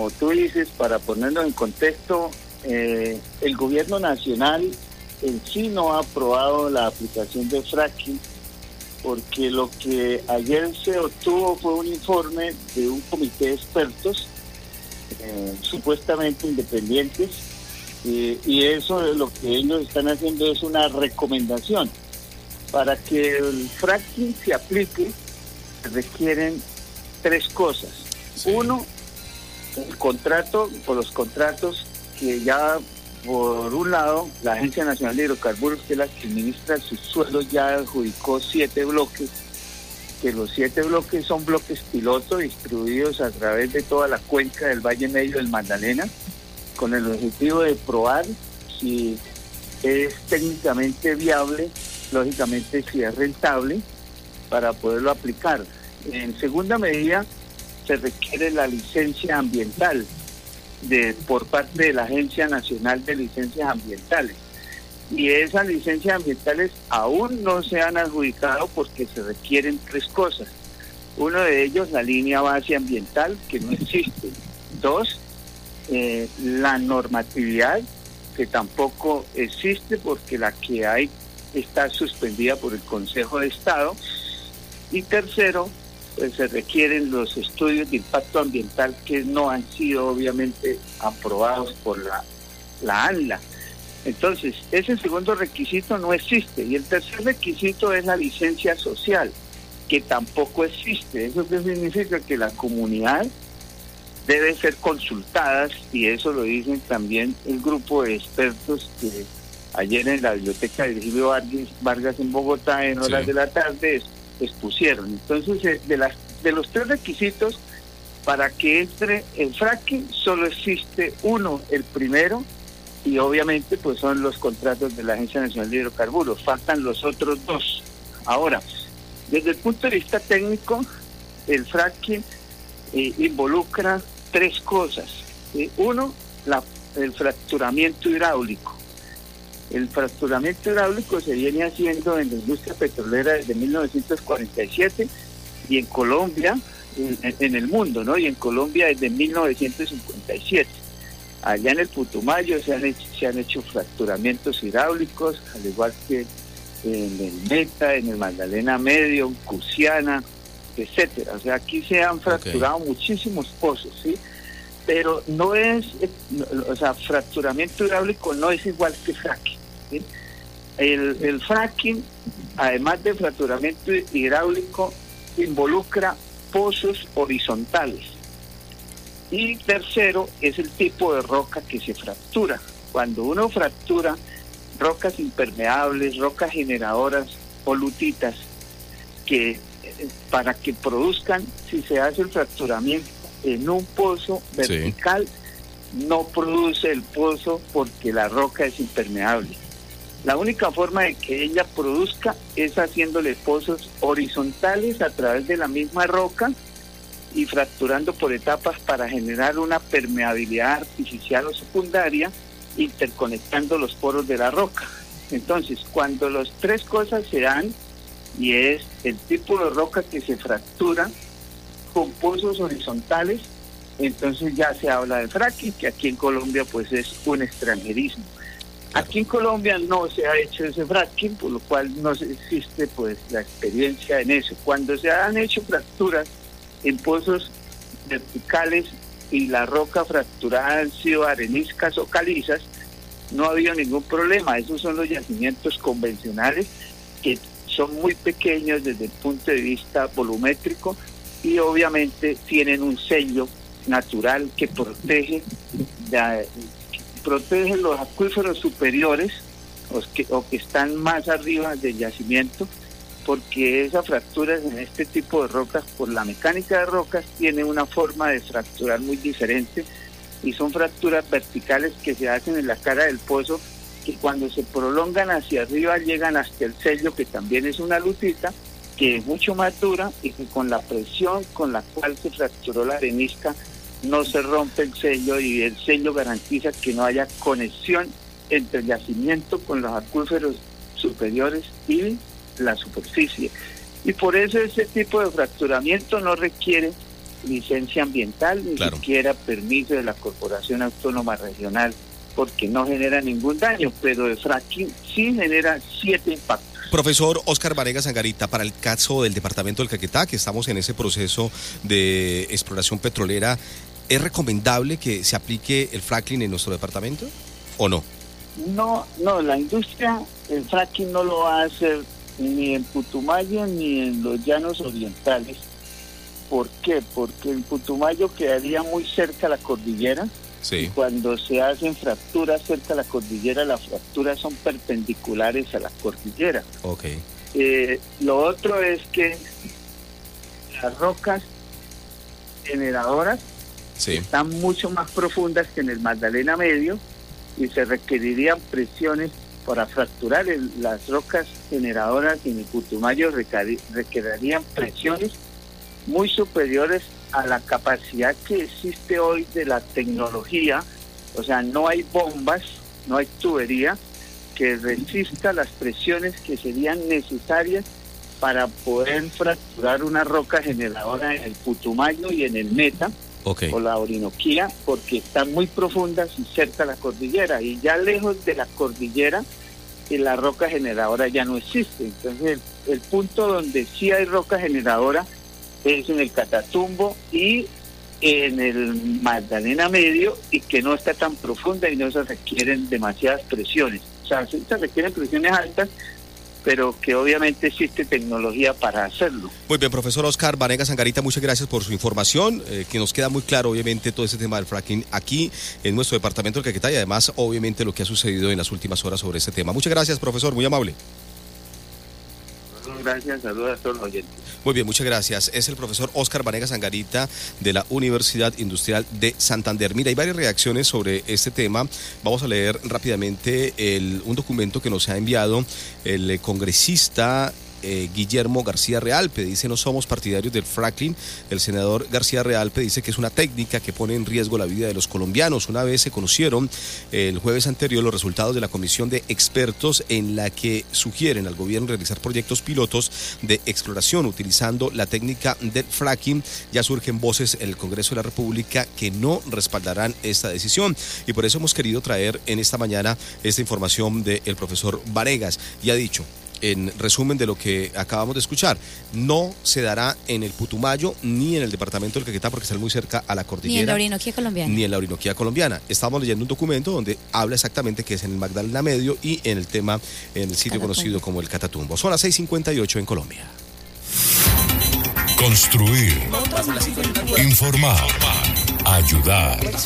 como tú dices, para ponernos en contexto, el gobierno nacional en sí no ha aprobado la aplicación de fracking, porque lo que ayer se obtuvo fue un informe de un comité de expertos supuestamente independientes, y eso es lo que ellos están haciendo, es una recomendación. Para que el fracking se aplique se requieren 3 cosas. Sí. Uno, el contrato o los contratos que ya, por un lado, la Agencia Nacional de Hidrocarburos, que es la que administra sus suelos, ya adjudicó 7 bloques, que los 7 bloques son bloques piloto distribuidos a través de toda la cuenca del Valle Medio del Magdalena, con el objetivo de probar si es técnicamente viable, lógicamente si es rentable, para poderlo aplicar. En segunda medida, se requiere la licencia ambiental por parte de la Agencia Nacional de Licencias Ambientales. Y esas licencias ambientales aún no se han adjudicado porque se requieren 3 cosas. Uno de ellos, la línea base ambiental, que no existe. 2, la normatividad, que tampoco existe porque la que hay está suspendida por el Consejo de Estado. Y tercero, pues se requieren los estudios de impacto ambiental que no han sido obviamente aprobados por la ANLA. Entonces, ese segundo requisito no existe. Y el tercer requisito es la licencia social, que tampoco existe. ¿Eso qué significa? Que la comunidad debe ser consultada, y eso lo dicen también el grupo de expertos que ayer en la biblioteca de Virgilio Vargas en Bogotá, en horas de la tarde, expusieron. Entonces, de los 3 requisitos para que entre el fracking, solo existe uno, el primero, y obviamente pues son los contratos de la Agencia Nacional de Hidrocarburos. Faltan los otros 2. Ahora, desde el punto de vista técnico, el fracking involucra 3 cosas. Uno, el fracturamiento hidráulico. El fracturamiento hidráulico se viene haciendo en la industria petrolera desde 1947 y en Colombia, en el mundo, ¿no? Y en Colombia desde 1957. Allá en el Putumayo se han hecho fracturamientos hidráulicos, al igual que en el Meta, en el Magdalena Medio, en Cusiana, etcétera. O sea, aquí se han fracturado muchísimos pozos, ¿sí? Pero no es, o sea, fracturamiento hidráulico no es igual que fracking, ¿sí? El fracking, además de fracturamiento hidráulico, involucra pozos horizontales. Y tercero, es el tipo de roca que se fractura. Cuando uno fractura rocas impermeables, rocas generadoras o lutitas, que para que produzcan, si se hace el fracturamiento en un pozo vertical, no produce el pozo porque la roca es impermeable. La única forma de que ella produzca es haciéndole pozos horizontales a través de la misma roca y fracturando por etapas para generar una permeabilidad artificial o secundaria, interconectando los poros de la roca. Entonces, cuando las 3 cosas se dan, y es el tipo de roca que se fractura con pozos horizontales, entonces ya se habla de fracking, que aquí en Colombia pues es un extranjerismo. Aquí en Colombia no se ha hecho ese fracking, por lo cual no existe pues la experiencia en eso. Cuando se han hecho fracturas en pozos verticales y la roca fracturada han sido areniscas o calizas, no ha habido ningún problema. Esos son los yacimientos convencionales, que son muy pequeños desde el punto de vista volumétrico y obviamente tienen un sello natural que protege los acuíferos superiores o que están más arriba del yacimiento, porque esas fracturas en este tipo de rocas, por la mecánica de rocas, tiene una forma de fracturar muy diferente, y son fracturas verticales que se hacen en la cara del pozo, que cuando se prolongan hacia arriba llegan hasta el sello, que también es una lutita, que es mucho más dura y que con la presión con la cual se fracturó la arenisca no se rompe el sello, y el sello garantiza que no haya conexión entre el yacimiento con los acuíferos superiores y la superficie. Y por eso ese tipo de fracturamiento no requiere licencia ambiental, ni siquiera permiso de la Corporación Autónoma Regional, porque no genera ningún daño, pero el fracking sí genera 7 impactos. Profesor Óscar Vanegas Angarita, para el caso del departamento del Caquetá, que estamos en ese proceso de exploración petrolera, ¿es recomendable que se aplique el fracking en nuestro departamento o no? No, la industria, el fracking no lo va a hacer ni en Putumayo ni en los llanos orientales. ¿Por qué? Porque en Putumayo quedaría muy cerca a la cordillera. Sí. Y cuando se hacen fracturas cerca a la cordillera, las fracturas son perpendiculares a la cordillera. Okay. Lo otro es que las rocas generadoras están mucho más profundas que en el Magdalena Medio y se requerirían presiones para fracturar. Las rocas generadoras en el Putumayo requerirían presiones muy superiores a la capacidad que existe hoy de la tecnología. O sea, no hay bombas, no hay tubería que resista las presiones que serían necesarias para poder fracturar una roca generadora en el Putumayo y en el Meta o la Orinoquía, porque están muy profundas y cerca a la cordillera, y ya lejos de la cordillera la roca generadora ya no existe. Entonces el punto donde sí hay roca generadora es en el Catatumbo y en el Magdalena Medio, y que no está tan profunda y no se requieren demasiadas presiones. O sea, se requieren presiones altas, pero que obviamente existe tecnología para hacerlo. Muy bien, profesor Óscar Vanegas Angarita, muchas gracias por su información, que nos queda muy claro, obviamente, todo ese tema del fracking aquí en nuestro departamento del Caquetá, y además, obviamente, lo que ha sucedido en las últimas horas sobre este tema. Muchas gracias, profesor, muy amable. Gracias, saludos a todos los oyentes. Muy bien, muchas gracias. Es el profesor Óscar Vanegas Angarita de la Universidad Industrial de Santander. Mira, hay varias reacciones sobre este tema. Vamos a leer rápidamente un documento que nos ha enviado el congresista Guillermo García Realpe. Dice: no somos partidarios del fracking. El senador García Realpe dice que es una técnica que pone en riesgo la vida de los colombianos. Una vez se conocieron el jueves anterior los resultados de la comisión de expertos en la que sugieren al gobierno realizar proyectos pilotos de exploración utilizando la técnica del fracking. Ya surgen voces en el Congreso de la República que no respaldarán esta decisión, y por eso hemos querido traer en esta mañana esta información del profesor Vanegas. Y ha dicho, en resumen de lo que acabamos de escuchar, no se dará en el Putumayo ni en el departamento del Caquetá, porque están muy cerca a la cordillera. Ni en la Orinoquía colombiana. Ni en la Orinoquía colombiana. Estamos leyendo un documento donde habla exactamente que es en el Magdalena Medio y en el tema, en el sitio conocido como el Catatumbo. Son las 6:58 en Colombia. Construir, informar, ayudar.